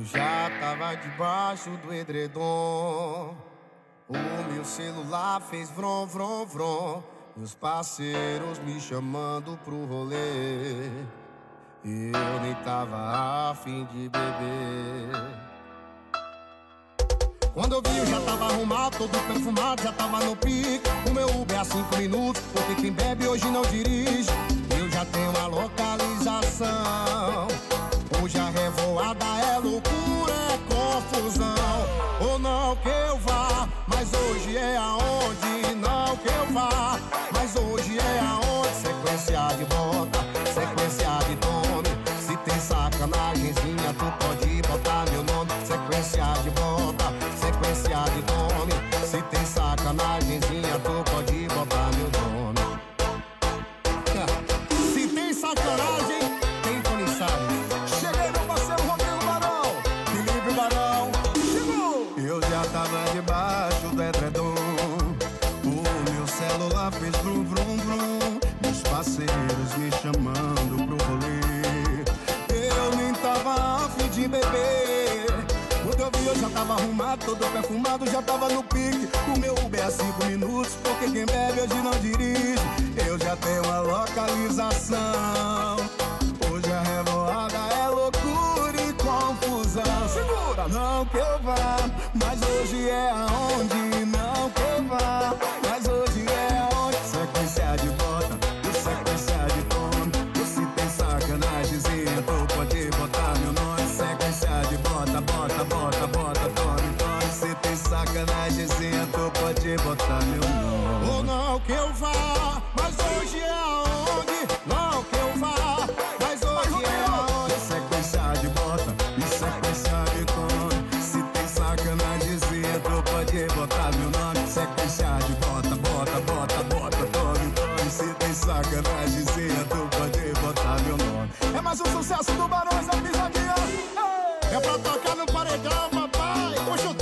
Já tava debaixo do edredom. O meu celular fez vrom, vrom, vrom. Meus parceiros me chamando pro rolê. Eu nem tava afim de beber. Quando eu vi eu já tava arrumado, todo perfumado, já tava no pique. O meu Uber é 5 minutos, porque quem bebe hoje não dirige. Eu já tenho a localização. Hoje a revoada é loucura, é confusão. Ou não que eu vá, mas hoje é aonde. Não que eu vá, mas hoje é aonde. Sequência de bota, sequência de nome. Se tem sacanagemzinha, tu pode botar meu nome. Sequência de bota, sequência de nome. Se tem sacanagemzinha, tu pode botar meu nome. Se tem sacanagem, tem Tony Salles. Cheguei, meu parceiro Rodrigo Barão, Felipe Barão, chegou! Eu já tava debaixo do edredom. O meu celular fez vrum, vrum, vrum. Meus parceiros me chamando pro rolê. Eu nem tava afim de beber. Quando eu vi eu já tava arrumado, todo perfumado, já tava no pique. O meu Uber é 5 minutos, porque quem bebe hoje não dirige. Eu já tenho a localização. Hoje a revoada é loucura e confusão. Segura! Não que eu vá, mas hoje é aonde. Não que eu vá, mas hoje é aonde. Sequência de bota e sequência de tome. E se tem sacanagemzinha, tu pode botar meu nome. Sequência de bota, bota, bota, bota, tome, tome. Se tem sacanagemzinha, tu pode botar meu nome. Ou não que eu vá, mas hoje é aonde. Não que eu vá, mas hoje é aonde. Sequência de bota e sequência de tome. Se tem sacanagemzinha, tu pode botar meu nome. Sequência de bota, bota, bota, bota, tome, tome. Se tem sacanagemzinha, tu pode botar meu nome. É mais um sucesso do Barões da Pisadinha. É pra tocar no paredão, papai. Puxa o